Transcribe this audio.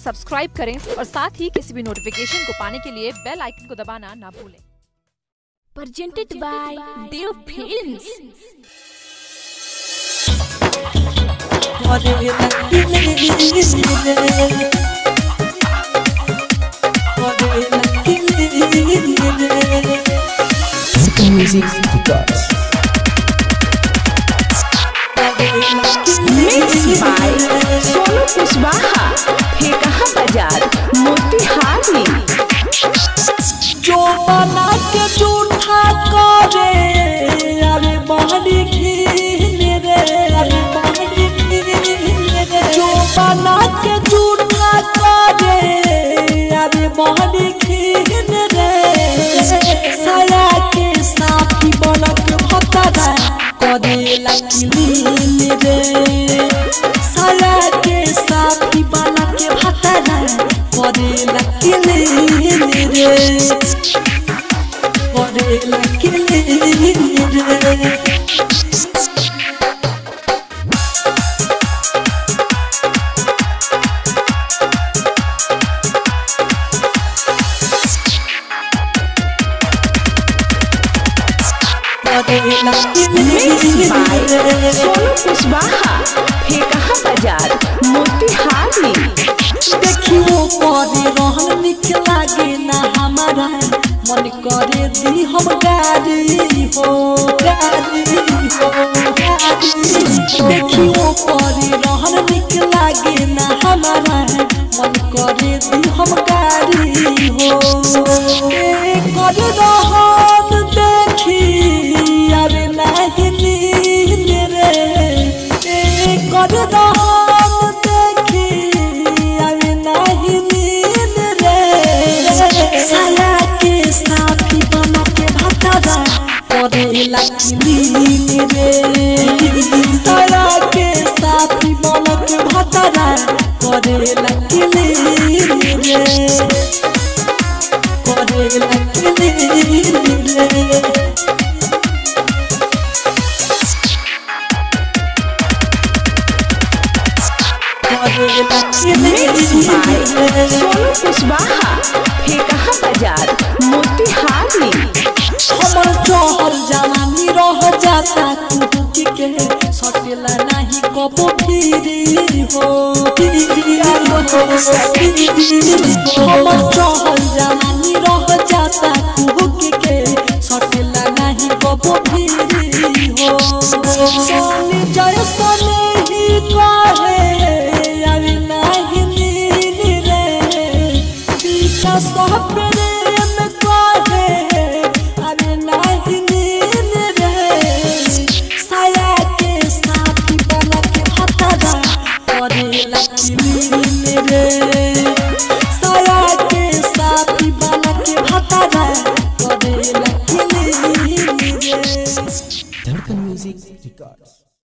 Subscribe करें और साथ ही किसी भी नोटिफिकेशन को पाने के लिए बेल आइकन को दबाना ना भूलें। Presented by Dev Films. Music Records. Mixed by Sonu Kushwaha. हे कहाँ बाजार मोतिहारी। जो बना के झूठा करे अरे बहनी खीने रे, अरे बहनी खीने रे। जो बना के झूठा करे अरे बहनी खीने रे। साया के साथी बनक भतरा करे लकीलीन रे। साया के साथी बनक भतरा करे लकीलीन रे। करे लकीलीन रे। Mixed by Sonu Kushwaha. हे कहाँ बाजार मोतिहारी। देखियो करे रहन निक लागे ना हमारा, मन करे दी हम गाड़ी हो, गाड़ी हो, गाड़ी। देखियो करे रहन निक लागे ना हमारा, मन करे दी हम गाड़ी हो। करे रहन देखी अरे नहीं नींद रे। करे रहन देखी अरे नहीं नींद रे। साया के साथी बना के भतरा करे लकीलीन रे। साया के साथी बना के भतरा करे लकीलीन रे। करे लकीलीन रे। Mixed by Sonu Kushwaha. हे कहाँ बाजार मोतिहारी। हमर जहर जवानी रह जाता कुहुकी के, सटेला नहीं कबो फिरी हो। हमर जहर जवानी रह जाता कुहुकी के, सटेला नहीं कबो फिरी हो। सोनी जय सोनी ही कहे अरे नहीं नीन रे। पीछा सब प्रेम कहे अरे नहीं नीन रे। साया के साथी बना के भतरा करे लकीलीन रे। साया के साथी बना के भतरा करे लकीलीन रे। धड़कन म्यूजिक रिकॉर्ड्स।